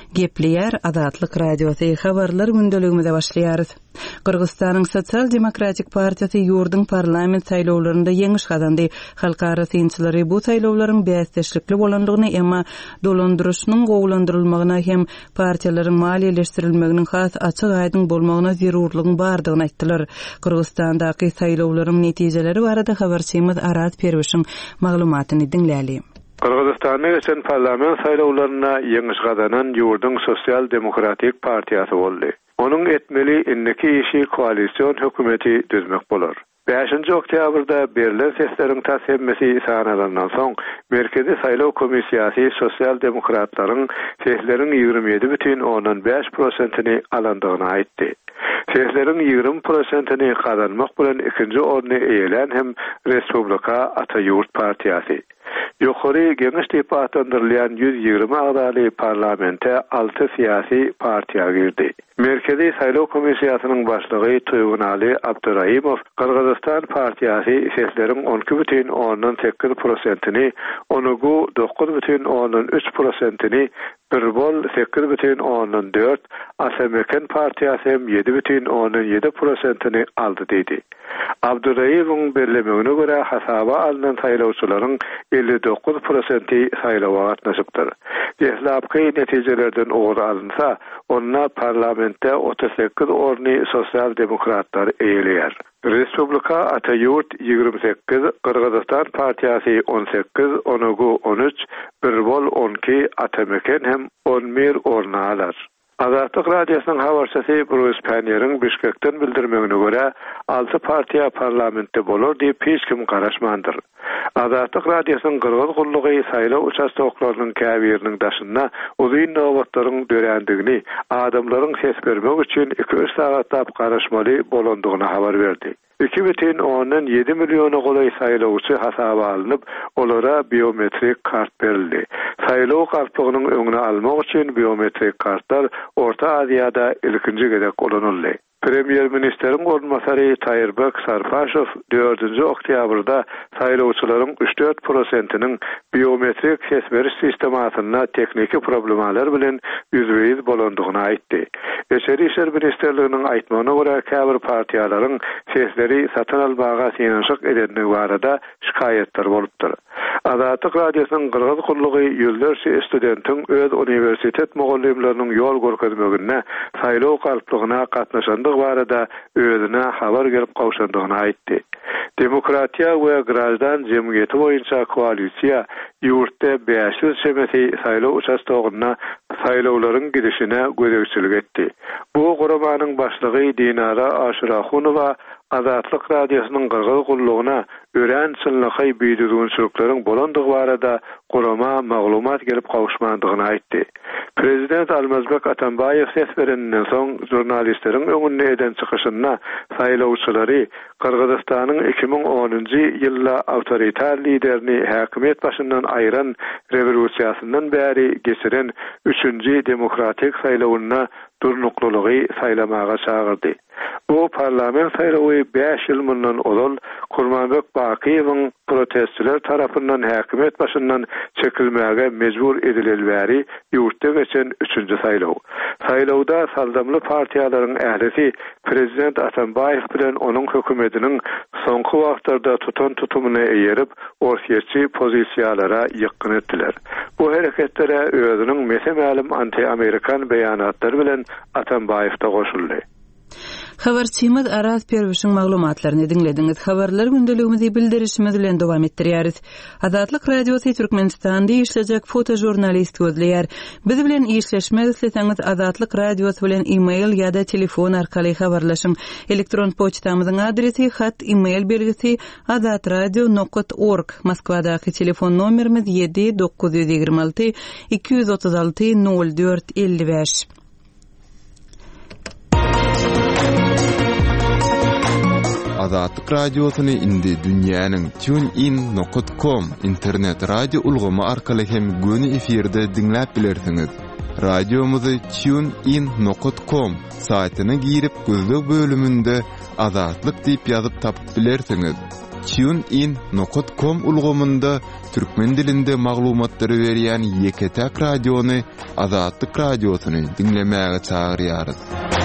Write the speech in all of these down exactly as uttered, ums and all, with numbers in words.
Gepleyer Azatlyk Radiosu habarlar gündeligimizde başlaýarys. Kırgızstanyň Sosial Demokratik Partiyasy ýurdun parlament saýlawlarynda ýeňiş gazandy. Halkara synçylary bu saýlawlaryň bäsdeşlikli bolanlygyny emma dolandyrışynyň gowlandyrylmagyna hem partiýalaryň maliýeleşdirilmeginiň has açyk aýdyn bolmagyna zerurlygyň bardygyny aýtdylar. Kırgızstandaky saýlawlaryň netijeleri barada habarçymyz Arat Perwişiň maglumatyny dinläli. Kırgızstanyň geçen parlament saýlawlaryna ýeňiş gazanan ýurdun Sosial Demokratik Partiýasy boldy. Onun etmeli inneki işi koalisyon hökümeti düzmek bolar. beşinji oktýabrda berilen sesleriň täsirmesi sanalandan soň Merkezi Saýlaw Komissiýasy sosial demokratlaryň sesleriň ýygrimi ýedi бүтүn onuň beş prosentyny alandygyny aýtdy. Sesleriň ýygrimi prosentyny kazanmak bilen ikinji orny eýelen hem Respublika Ataýurt Partiýasy. Ýokary geniş departlandyrylýan ýüz ýygrimi agdaly parlamente altı siyasi partiýa girdi. Merkezi Saýlaw Komissiýasynyň başlygy Toýgunaly Abdurraýimow Kırgızstan Partiýasy sesleriň on iki бүтүn onuň sekiz prosentyny, onugu dokuz бүтүn onuň üç prosentyny, Birbol sekiz бүтүn onuň dört, Asemeken Partiýasy hem ýedi бүтүn onuň ýedi prosentyny aldy diýdi. Abdurraýimowyň bellemegine görä hasaba alynan saýlawçylaryň elli dokuz prosenti saýlawa gatnaşypdyr. Deslapky netijelerden oğru alınsa, onna parlamentde otuz sekiz orny sosial demokratlar eýeleýär. Respublika Ataýurt ýygrimi sekiz, Kırgızstan Partiýasy on sekiz, Onugu on üç, Birbol on iki, Atemeken hem on bir orna alar. Azatlyk Radiosynyň habarçysy Bruce Panier'in Bişkekden bildirmegine görä altı partiýa parlamentde bolar diýip hiç kim garaşmandyr. Azatlyk Radiosynyň Kırgız gullugy saýlaw uçastoklarynyň käbiriniň daşynda uzun nowatlaryň dörendigini, adamlaryň ses bermek üçin iki üç sagatda garaşmaly bolandygyny habar berdi. iki бүтүn onuň ýedi milliony golay saýlawçy hasaba alınıp, olara biometrik kart berildi. Saýlaw kartlygynyň öňüne almak üçin biometrik kartlar Orta Aziýada ilkinji gedek olanyldy. Premier Ministeriň ornmasary Taýerbek Sarpaşow dördünji oktýabrda saýlawçylaryň üç dört prosentynyň biometrik ses beriş sistematyna tekniki problemalar bilen ýüzbeýiz bolandygyny aýtdy. Eşeri işler ministerliginiň aýtmagyna görä käbir partiýalaryň sesleri satyn almaga synanyşyk edendigi barada şikaýetler bolupdyr. Azatlyk Radiosynyň Kırgız gullugy ýüzlerçe studentiň öz uniwersitet mugallimleriniň ýol görkezmegine saýlaw kartlygyna gatnaşan barada özüne habar gelip kavşandygyny aýtdy. Demokratiýa we grajdan jemgyýeti boýunça koalisiýa ýurtda beş yüz şemeti saýlaw uçastogyna saýlawlaryň gidişine gözegçilik etdi. Bu goromanyň başlygy Dinara Aşyrahunowa Azatlyk Radiosynyň Kırgız gullugyna ören çynlygy biýdürgünçiliklaryň bolandygy barada gorama maglumat gelip kawuşmandygyny aýtdy. Prezident Almazbek Atambayew ses berenden soň jurnalistleriň öňünde eden çykyşyna saýlawçylary Kırgızstanyň iki ming onunji ýylda awtoritar liderini häkimet başyndan aýran rewolýusiýasyndan bäri geçiren üçünji demokratik saýlawyna durnuklulygy saýlamaga çagyrdy. Bu parlament saýlawy beş ýyl mundan olal Kurmanbek Bakiýewiň protestçiler tarapyndan häkimet başyndan çekilmäge mejbur edilelbäri ýurtda geçen üçünji saýlaw. Saýlawda saldamly partiýalaryň ählisi Prezident Atambayew bilen onuň hökümetiniň soňky wagtlarda tutan tutumyny eýerip, orsiýetçi pozisiýalara ýykyn etdiler. Bu hereketlere özüniň mesemälim anti-Amerikan beýanatlary bilen Atambayew da goşuldy. Habarçymyz Arat Perwişiň maglumatlaryny dinlediňiz. Habarlar gündeligimizi bildirişimiz bilen dowam etdirýäris. Azatlyk Radiosu Türkmenistanda işlejek fotojurnalist gözleýär. Biz bilen işleşmek isleseňiz Azatlyk Radiosu bilen e-mail ýa-da telefon arkaly habarlaşyň. Elektron poçtamyzyň adresi hat e-mail belgisi azatradio nokta org. Moskwadaky telefon nomerimiz ýedi dokuz ýüz ýygrimi alty iki ýüz otuz alty nol dört elli beş. Azatlyk Radiosyny indi dünýäniň TuneIn nokta com internet radio ulgamy arkaly hem göni efirde dinläp bilersiňiz. Radiomuzy TuneIn nokta com saýtyna girip gözlük bölümünde Azatlyk diýip ýazyp tapyp bilersiňiz. tunein nokta com ulgamında türkmen dilinde maglumatlary berýän Ýeketäk radiony Azatlyk radiosyny dinlemäge çagyrýarys.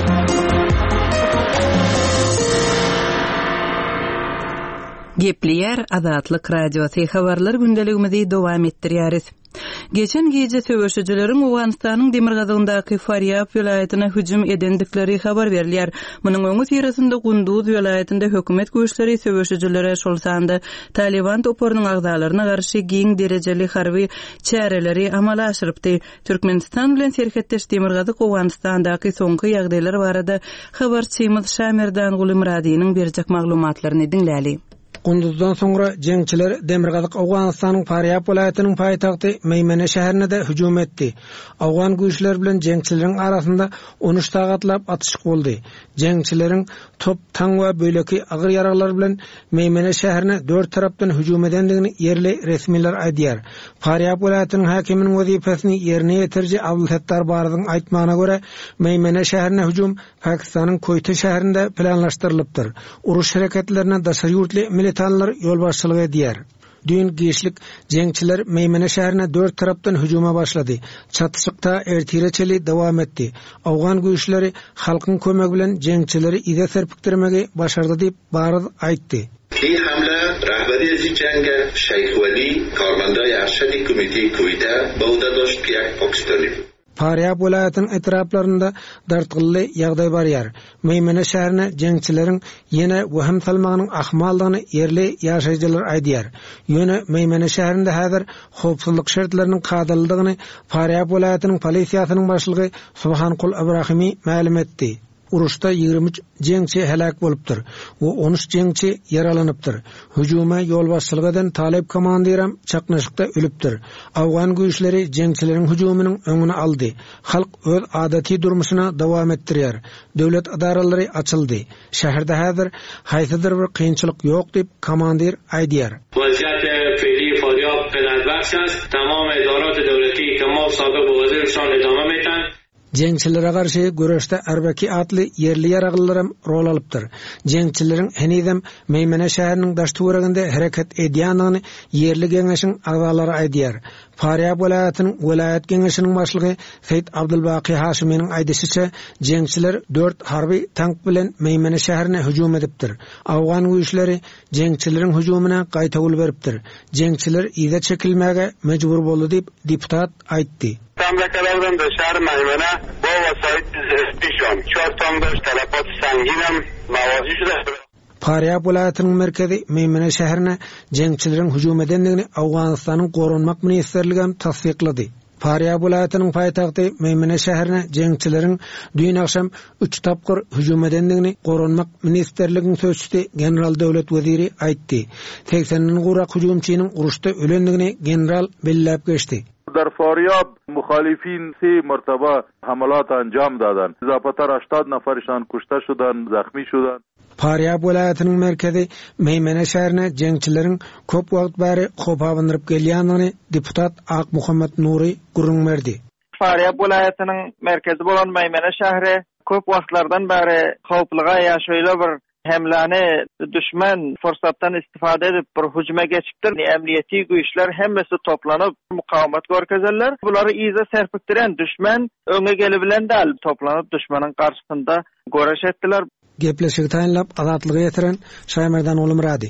Gepleýär Azatlyk radiosy habarlar gündeligimizi dowam etdirýäris. Geçen gece söwüşçüleriň Owganistanyň Demirgazyndaky Faryab welaýatyna hüjüm edendikleri habar berilýär. Munyň öňü ýerinde Gunduz welaýatynda hökümet güýçleri söwüşçülere şol sanda Taliban toporunyň agzalaryna garşy giň derejeli harby çäreleri amala aşyrypdy. Türkmenistan bilen serhetdeş Demirgazy Owganistandaky soňky ýagdaýlar barada habarçymyz Şamerdan Gulumradynyň berjek maglumatlaryny dinläli. Gunduzdan sonra jengçiler Demirgazyk Awganistanyň Faryab welaýatynyň paýtagty Meýmene şäherine de hüjüm etdi. Awgan güýçler bilen jengçileriň arasynda on üç sagatlap atyşyk boldy. Jengçileriň top, taň we böleki agyr ýaraglar bilen Meýmene şäherine dört tarapdan hüjüm edendigini ýerli resmiler aýdýar. Faryab welaýatynyň hakiminiň wezipesini ýerine ýetirji Abdulsettar Baryzyň aýtmagyna görä, Meýmene şäherine hüjüm Pakistanyň Koyta şäherinde planlaşdyrylypdyr. Uruş hareketlerine daşary ýurtly militanlar yol başçılığı edýär. Dün geçlik jengçiler Meýmene şäherine dört tarapdan hüjuma başlady. Çatışykda ertireçeli dowam etdi. Awgan güýçleri halkyň kömegi bilen jengçileri ide serpikdirmegi başardy diýip Baryz aýtdy. این حمله رهبری از این جنگ شیخ ولی کارمندای ارشد کمیته کویته به عهده داشت که یک پاکستانی بود. Faryab welaýatynyň etraplarynda dartgylly ýagdaý barýar. Meýmene şäherine jengçileriň ýene wehim salmagynyň ahmaldygyny ýerli ýaşaýjylar aýdýar. Ýöne Meýmene şäherinde häzir howpsuzlyk şertleriniň kadrlydygyny Faryab welaýatynyň polisiýasynyň başlygy Subhanqul Ibrahimi ma'lum etdi. Uruşda ýigirme üç jengçi helak bolupdyr we on üç jengçi yaralanypdyr. Hüjuma ýol başçylyk eden Talib komandiram çaknaşykda ölüpdir. Awgan güýçleri jengçileriň hüjumynyň öňüni aldy. Halk öz adaty durmuşyna dowam etdirýär. Döwlet adaralary açyldy. Şäherde häzir haýsydyr bir kynçylyk ýok diýip komandir aýdýar. Waziýat fe'li Faryab beladbaxsh ast. Tamam edarat döwleti kemal sabiq wazirşan edame metan. Jengçilere garşy göreşde Erbeki atly ýerli ýaraglylarym rol alypdyr. Jengçileriň henizem Meýmene şäheriniň daştywreginde hereket edýändigini ýerli geňeşiň agzalary aýdýar. Faryab welaýatynyň welaýat geňeşiniň başlygy Seýid Abdulbaqy Haşiminiň aýdysyça jengçiler dört harby tank bilen Meýmene şäherine hüjüm edipdir. Awgan güýçleri jengçileriň hüjumyna gaýta ul beripdir. Jengçiler ýa-da çekilmäge mejbur boldy diýip deputat aýtdy. Memleketlerden de şehir Meýmene bu vasayet istişam. Çortamdaş telefon sanginem mavazi şuda. Faryab welaýatynyň merkezi Meýmene şäherine jengçileriň hüjüm edendigini Awganistanyň Goranmak ministrligi tasdiklady. Faryab welaýatynyň paýtagty Meýmene şäherine jengçileriň dün akşam üç tapgyr hüjüm edendigini Goranmak ministrligiň sözçüsi general döwlet weziri aýtdy. seksenden gurak hüjümçynyň uruşda ölendigini general belläp geçdi. در فاریاب مخالفین سه مرتبه حملات انجام دادند. اضافه‌تر هشتاد نفرشان کشته شدند، زخمی شدند. Faryab welaýatynyň merkezi Meýmene şäherine jengçileriň köp wagt bäri hop awyndryp gelýändigini deputat Ak Muhammed Nuri gurrun berdi. Faryab welaýatynyň merkezi bolan Meýmene şäheri köp wagtlardan bäri howplyga ýaşaýly bir hemlani düşman fırsatdan istifade edip bir hücuma geçipdir. Emniyeti güýçler hemmesi toplanıp mukawamat görkezerler. Bulary iýze serpikdiren düşman öňe gelebilen däl toplanıp düşmanyň garşysynda göreş etdiler. Gepleşik taýinlap azatlygy ýetiren Şaýmerdan Ulumrady.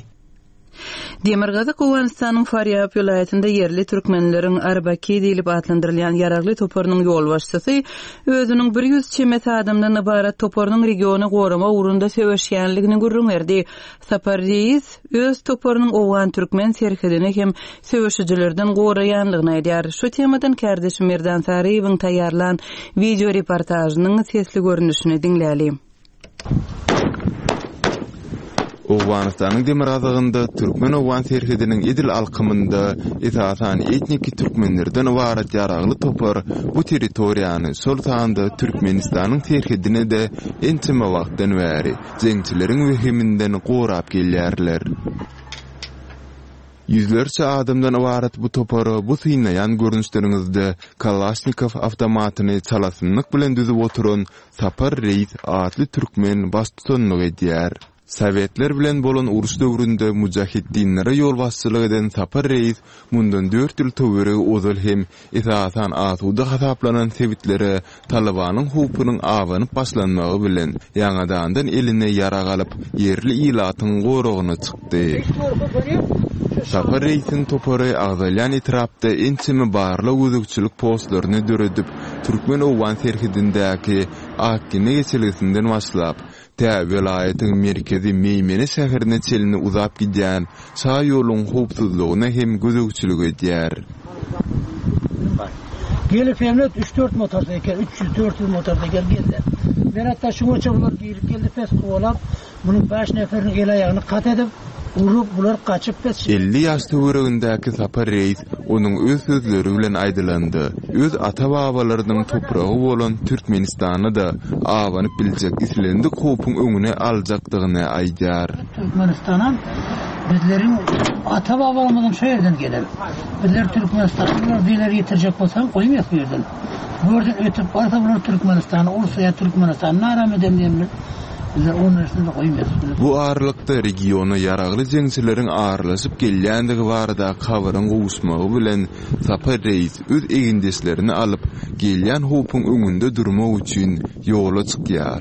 Demirgazy Owganistanyň Faryab welaýatynda ýerli türkmenleriň Arbaki diýilip atlandyrylýan ýaragly toporunyň ýol başçysy özüniň bir ýüz çemet adamdan ibarat toporunyň regiony gorama urunda söwüşýänligini gurrun berdi. Sapar reis öz toporunyň Owgan türkmen serhedini hem söwüşçilerden goraýanlygyny aýdýar. Şu temadan kardeşim Merdan Saryýewiň taýýarlan video reportajynyň sesli görnüşini dinläli. Owganistanyň Demirgazynda türkmen Owgan serhediniň edil alkymynda esasan etniki türkmenlerden ibarat ýaragly topar bu territoriýany sol taýanda Türkmenistanyň serhedine de ençime wagtdan bäri jengçileriň wehiminden gorap gelýärler. Yüzlerce adamdan ibaret bu topara bu synayan görünüşleriňizde Kalashnikov awtomatyny çalasynyk bilen düzüp oturan Sapar reis atly türkmen baş tutanlyk edýär. Sovetler bilen bolan uruş döwründe mujahidinlere yol başçylyk eden Sapar Reis mundan dört ýyl töwere ozal hem esasaan atuda hasaplanan sevitlere Talabanyň hupynyň awanyp başlanmagy bilen ýa-dandan eline ýara galyp ýerli ilatyň goragyna çykdy. Sapar Reis'in topary Agzalyan etrapda ençimi barly gözükçülük postlaryny döredip Türkmen owan serhidindäki Akkine geçilisinden başlap Tä welaýatyň merkezi Meýmene şäherine çelini uzap gidýän şa ýoluň howpsuzlygyna hem gözükçülük edýär. Gelip emlet üç dört motorda eker, üç yüz dört yüz motorda geldi. Ben hatta şunu çabular gelip geldi pes kovalap, bunun beş neferini el ayağını kat edip, urup bular kaçıp pes. elli ýaşly wöregindäki Sapar Reis onuň öz sözleri bilen aýdylandy. Öz ata-babalarynyň topragy bolan Türkmenistany da awanyp biljek islendik hopun öňüne aljakdygyny aýdýar. Türkmenistan'dan bizlerin ata-babalarymyzyň şu ýerden geler. Bizler Türkmenistan'da diler ýetirjek bolsaň goýmaýas bu ýerden. Bu ýerden ötüp barsa bular Türkmenistany, Urusya Türkmenistany naram edenler. Bu ağırlıkta regionu yaragly jeňçileriň ağırlaşyp gelýändigi barada habaryň gowuşmagy bilen Sapar Reis öz egindeslerini alyp gelýän hopun öňünde durmak üçin ýola çykýar.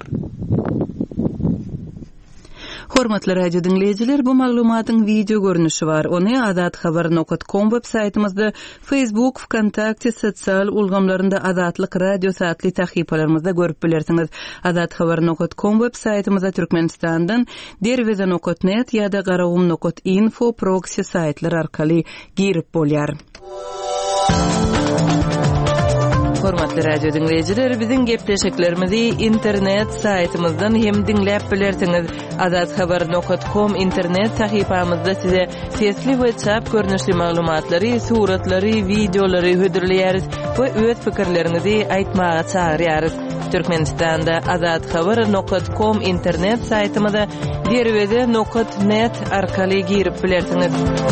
Hormatly radio dinleyijiler, bu maglumatyň video görnüşi bar. Ony azat habar nokta com web saytymyzda, Facebook, Wkontakte, sosial ulgamlarynda Azatlyk radio saatly tahypalaryňyzda görüp bilersiňiz. azat habar nokta com web saytymyzda Türkmenistandan derweze nokta net ýa-da garawum nokta info proxy saytlar arkaly girip bolýar. Hormatly radio dinleyijiler, biziň gepleşiklerimizi internet saytymyzdan hem dinläp bilersiňiz. azat habar nokta com internet sahypamyzda size sesli we çap görnüşli maglumatlary, suratlary, videolary hödürleýäris we öz pikirlerinizi aýtmaga çagyrýarys. Türkmenistanda azat habar nokta com internet saytymyzda derweze nokta net arkaly girip bilersiňiz.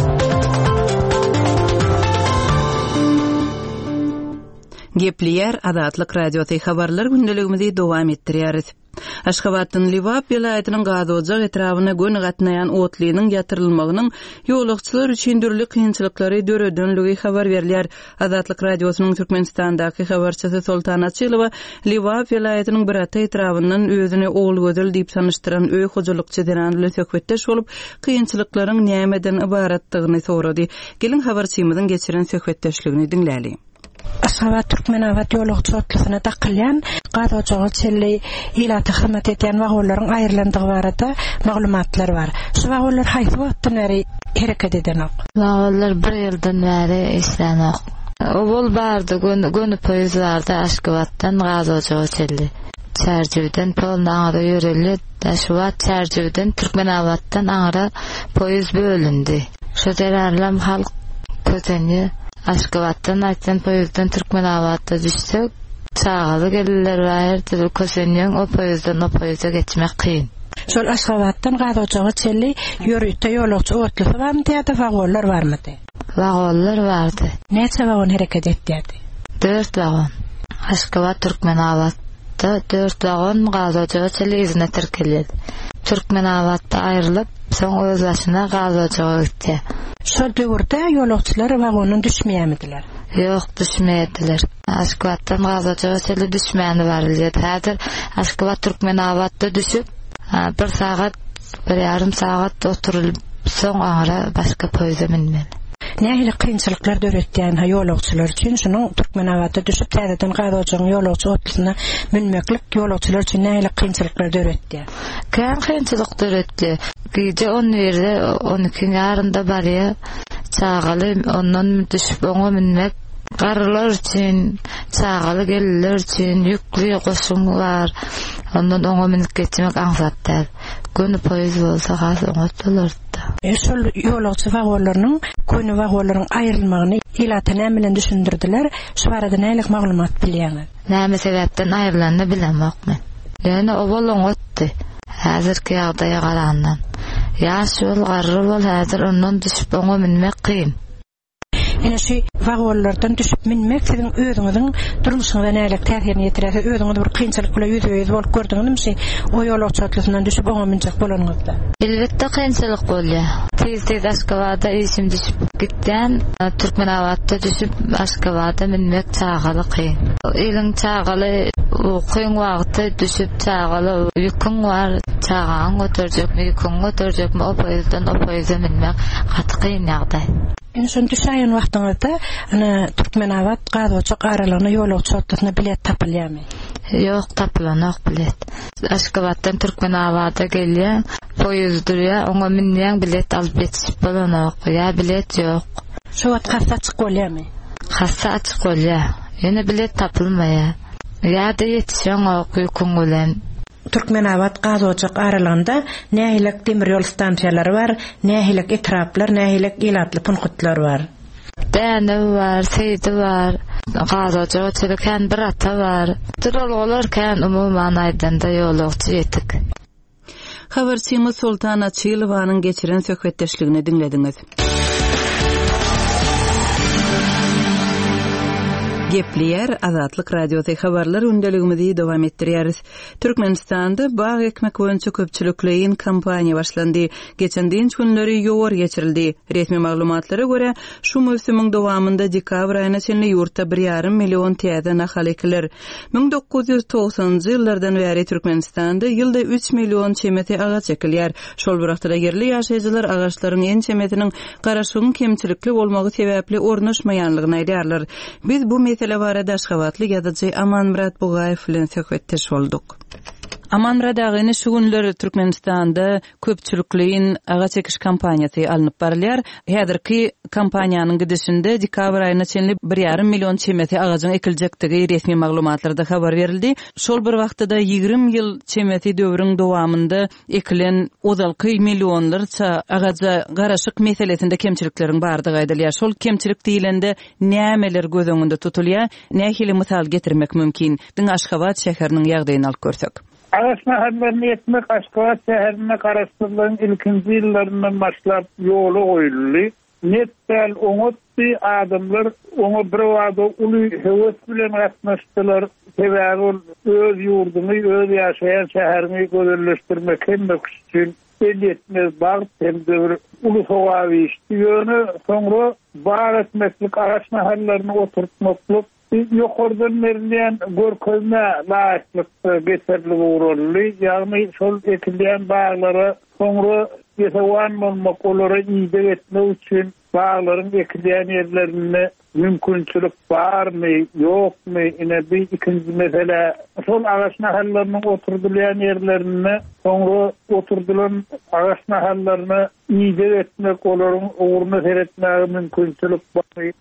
Gepliyer Azatlyk radioty habarlar gündeligimizi dowam etdirýäris. Aşgabatdan Liwap vilayatynyň Gazojak etrawyna gön gatnaýan otlynyň ýatyrylmagynyň ýolagçylar üçin dürli kynçylyklary döredenligi habar berilýär. Azatlyk radiosynyň Türkmenistandaky habarçysy Soltan Açylowa Liwap vilayatynyň bir ata etrawyndan özüni oğul gözel diýip sanyşdyran öý hojulukçy deran bilen söhbetdeş bolup kynçylyklaryň nämeden ibaratdygyny sorady. Gelin habarçymyzyň geçiren söhbetdeşligini dinläli. Aşgabat Türkmen awat ýolagçy otlygyna takylýan Gazojak çelli ilaty hyzmat etýän wagolaryň aýrylandygy barada maglumatlar bar. Şu wagolar haýsy wagtdan beri hereket edenok? Wagolar bir ýyldan beri islenok. Owul bardy, gönü poýuz bardy Aşgabatdan Gazojak çelli. Çärjüden polnaňda ýöreler, daşwat çärjüden Türkmen awatdan aňra poýuz bölündi. Şu derarlam halk kötenýär. Aşgabatdan aýtdan poýuzdan Türkmen awatda düşsek, çağaly gelirler bäher, kösenýän o poýuzdan o poýuza geçmek kyn. Şol Aşgabatdan Gazojak çelli ýörükde ýolagçy otlusy barmy diýdi, wagollar barmy? Wagollar bardy. Näçe wagon hereket etdi? dört wagon. Aşgabat Türkmen awatda dört wagon Gazojak çelli izine tirkeldi. Türkmen awatda aýrylyp, soň öz başyna Gazojak gitdi. Şol döwürde ýolagçylar wagonyň düşmeýärmidiler? Ýok, düşmeýärdiler. Aşgabatdan Gazojak çelli düşmäni barylýar. Häzir Aşgabat Türkmen awatda düşüp, bir sagat, bir ýarym sagat oturulyp, soň aňra başga poýuza minmeli. Nähili kynçylyklar döretýän ha ýolagçylar üçin şunuň Türkmen awatda düşüp täzeden Gazojakyň ýolagçy otlusyna minmeklik ýolagçylar üçin nähili kynçylyklar döretýär? Kän kynçylyk döretdi. Gece on ýerde on iki ýarynda barýa çağaly ondan düşüp oňa minmek garlar üçin, çağaly gelirler üçin ýükli goşun bar. Ondan oňa minip geçmek aňsatdy. Gönü poýuz bolsa gazy oňatdylar. Şol ýolagçy wagolarynyň gönü wagolaryň aýrylmagyny ilaty näme düşündirdiler? Şu barada nälik maglumat bilýäňiz? Näme sebäpden aýrylanyny bilemokman. Ýöne o bolan otdy. Häzirki ýagdaýa garaňdan. Ýaş bol, garry bol, häzir ondan düşüp oňa minmek kyn. Ene şu wagollardan düşüp minmek sizin özüňiziň durmuşyňyza nälik täsirini ýetirse, özüňizi bir kynçylyk bilen ýüzüýüz bolup gördüňizmi? O ýol oçatlysyndan düşüp oňa minjek bolanyňyzda. Elbetde kynçylyk bolýar. Tez-tez Aşgabatda işim düşüp gitden, Türkmenawatda düşüp Aşgabatda minmek çagaly kyn. Eliň çagaly okuyun wagty düşüp çagaly ýükün var, çagaň götürjekmi, ýükün götürjekmi, o poýezdan o poýeza minmek gaty kyn ýagdaý. En son düşäýän wagtyňyzda ana Türkmenawat gazaçy aralygyna ýol oçatlysyna bilet tapylýarmy? Ýok, tapylanok bilet. Aşgabatdan Türkmenawat'a gelýän poýez durýar, oňa minýän bilet alyp geçip bolanok. Ýa bilet ýok. Şu wagt hassa açyk bolýarmy? Hassa açyk bolýar. Ýene bilet tapylmaýar. Ýa-da ýetişen ýükün bilen. Türkmenawat gazaçy aralygynda nähilek temir ýol stansiýalary bar, nähilek etraplar, nähilek elatly punktlar bar. Däne var, seydi var, gazaçy çeleken bir ata var. Duralgolar kan umumyň aýdanda ýolukçy ýetik. Habarçymyz Sultan Açylowanyň geçiren söhbetdeşligini dinlediňiz. Gepleyer Azatlyk Radioda habarlar öndeligimizi dowam etdirýäris. Türkmenistanda bag ekmek boýunça köpçülikleýin kampaniýa başlandy. Geçendiň günleri ýowar geçirildi. Resmi maglumatlara görä, şu mövsümiň dowamında dekabr aýyna çenli ýurtda bir ýarym million täze nahal ekilir. ming dokuz ýüz togsanjy ýyllardan bäri Türkmenistanda ýylda üç million çemeti agaç ekilýär. Şol wagtda yerli ýaşaýjylar agaçlaryň en çemetiniň garaşygyň kemçilikli bolmagy sebäpli ornaşmaýanlygyny aýdýarlar. Biz bu mesele barada Aşgabatly ýazyjy Amanmurat Bugaýew bilen söhbetdeş bolduk. Amanmurat agyny şu günleri Türkmenistanda köpçülikliň aga çekiş kampaniýasy alınıp barylýar. Häzirki kampaniýanyň gidişinde dekabr aýyna çenli bir ýarym million çemeti agajyň ekiljekdigi resmi maglumatlarda habar berildi. Şol bir wagtda ýygrimi ýyl çemeti döwrüň dowamında ekilen ozalky millionlarça agaja garaşyk meselesinde kemçilikleriň bardygy aýdylýar. Şol kemçilik diýilende nämeler göz öňünde tutulýar? Nähili mysal getirmek mümkin? Diň Aşgabat şäheriniň ýagdaýyny alyp görsek. Aşma haberni etmek Aşgabat şäherine garaşdyrylan ilkinji ýyllaryndan başlap ýoly goýuldy. Netbel oňotdy adamlar oňa bir wagda uly hewes bilen gatnaşdylar. Sebäbi öz ýurduny, öz ýaşaýan şäherini gözelleşdirmek üçin belletmez bag temde bir uly sowaby işdiýöni, soňra bar etmeklik araç mahallaryny oturtmaklyk ýokardan berilýän görkezme laýyklyk beterli uğrully, ýagny şol ekilýän baglara soňra ýetewan bolmak, olary ýygy etmek üçin baglaryň ekilýän ýerlerini mümkinçilik barmy, ýokmy? Ine bir ikinji mesele, şol agaç mahallarynyň oturdylýan ýerlerini soňra oturdulan agaç mahallaryny ýygy etmek, olaryň uğruna seretmäge mümkinçilik barmy?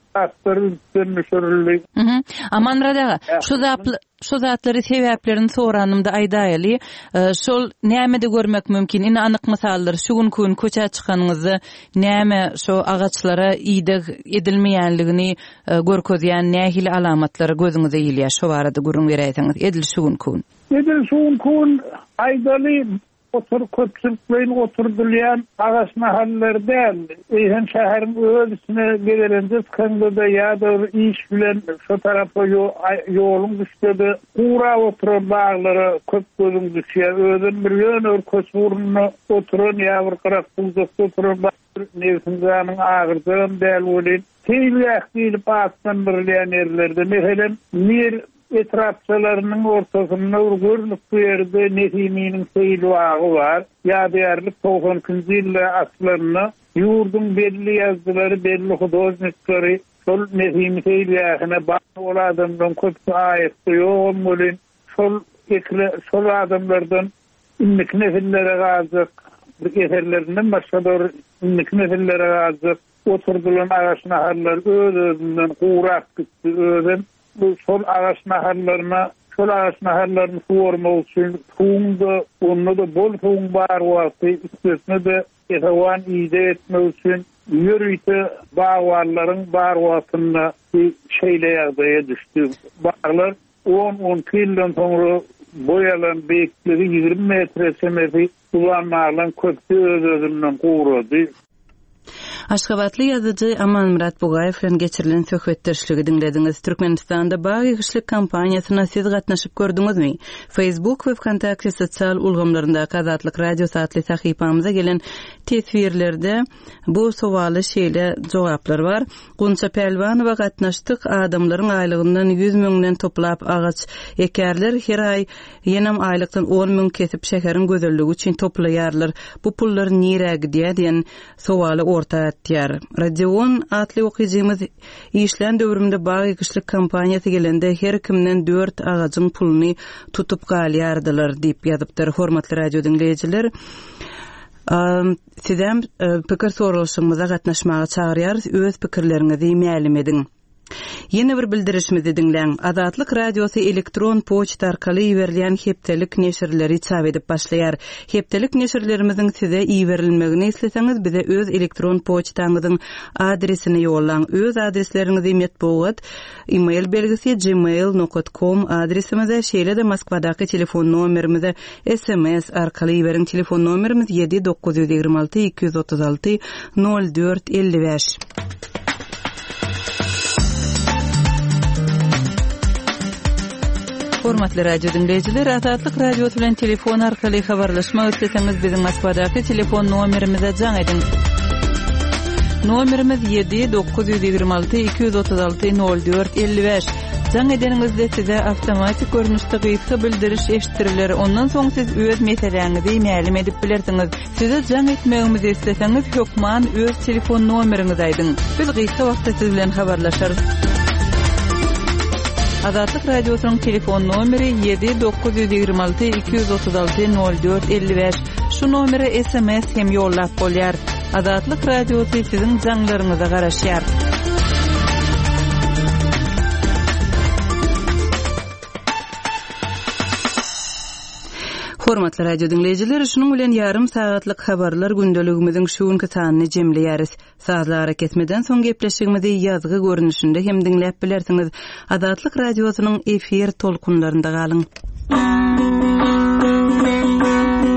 Amanmurat aga, şu zaply şu zatlary sebäplerini soranymda aýdaýaly, şol näme de görmek mümkin? Ine anyk misallar, şu gün gün köçe çykanyňyzy, näme şu agaçlara ýygyk edilmeýänligini görkezýän nähili alamatlary gözüňize ýylýar? Şo barada gurun beräýsiňiz. Edil şu gün gün. Edil şu gün gün aýdaly otur köpçüliklerin oturdulyan agaç mahallerde ýa şäherin özüne geleninde skandada ýa-da iş bilen şu tarapy ýoluň düşdi. Ura oturan baglary köp gözüň düşýär. Özün bir ýöne köçürini oturan ýa bir garak buljakda oturan newsiniň agyrdan däl bolýan. Teýlek diýip atdan birilýän ýerlerde meselen mir etrafçalarının ortasında görünüp bu yerde Nesimi'nin seyli ağı var. Yadiyarlık doksankıncı yılı aslarına yurdun belli yazdıları, belli hudoznikleri sol Nesimi seyli ağına bağlı olan adamdan köpü ayette yoğun olun. Sol, sol adamlardan inlik nefillere gazık, eserlerinden başka doğru inlik nefillere gazık, oturdulan ağaç naharlar öz özünden kuğrak gitti özün. Bu sol ağaç naharlarına, sol ağaç naharlarını suvarmak için suğunda, onunla da bol suğun var varsa, üstesine de etevan iyide etmek için yürüyte bağvarların bağ varsında bir şeyle yağdaya düştü. Bağlar on on yıldan sonra boyalan büyükleri yirmi metre semeti kullanmalan köptü öz özünden kuğradı. Aşgabatly ýazyjy Aman Murat Bugaýew bilen geçirilen söhbetdeşligi dinlediňiz. Türkmenistanda bagy güçlük kampaniýasyna siz gatnaşyp gördüňizmi? Facebook we WhatsApp sosial ulgamlarynda Azatlyk radio satly sahypamyza gelen teswirlerde bu sowaly şeýle jogaplar bar. Gunça Pelwanowa gatnaşdyk adamlaryň aýlygyndan yüz müňden toplap agaç ekerler her ay ýenam aýlykdan on müň kesip şekerin gözelligi üçin toplaýarlar. Bu pullar nirä gidýär diýen sowaly orta Tiyar. Radion atly okyjymyz işlen döwrümde bagy güçlük kampaniýasy gelende her kimden dört agajyň puluny tutup galýardylar diýip ýazypdyr. Hormatly radio dinleýijiler, sizem pikir sorulşyňyza gatnaşmaga çagyrýar, öz pikirleriňizi ma'lum ediň. Yeni bir bildirişimizi dinleň. Azatlyk radiosu elektron poçta arkaly ýerilýän hepdelik neşirleri çap edip başlaýar. Hepdelik neşirlerimiziň size iýerilmegini isleseňiz bize öz elektron poçtaňyzyň adresini ýollaň. Öz adreslerinizi metbuat, e-mail belgisi gmail nokta com adresimize, şeýle de Moskwadaky telefon nomerimize S M S arkaly ýeriň. Telefon nomerimiz yedi dokuz yüz ýigri alty iki yüz otuz alty nol dört elli beş. Hormatly radio dinleýijiler, Azatlyk radiosu bilen telefon arkaly habarlaşmak isleseňiz biziň Moskwadaky telefon nomerimize jaň ediň. Nomerimiz yedi dokuz yüz ýigri alty iki yüz otuz alty nol dört elli beş. Jaň edeningizde size awtomatik görnüşde gysga bildiriş eşitdiriler. Ondan soň siz öz meseleňizi ma'lum edip bilersiňiz. Size jaň etmegimizi isleseňiz hökman öz telefon nomeriňizi aýdyň. Biz gysga wagtda siz bilen habarlaşarys. Azatlyk radiosynyň telefon nomeri yedi dokuz yüz ýigri alty iki yüz otuz alty nol dört elli beş. Şu nomere S M S hem ýollap bolýar. Azatlyk radiosy siziň jaňlaryňyza garaşýar. Hormatly radio dinleýijiler, şunuň bilen ýarym sagatlyk habarlar gündeligimiziň şuňky sanyny jemleýäris. Sazlara ketmeden soň gepleşigimizi ýazgy görnüşinde hem dinläp bilersiňiz. Azatlyk radiosynyň efir tolkunlarynda galyň.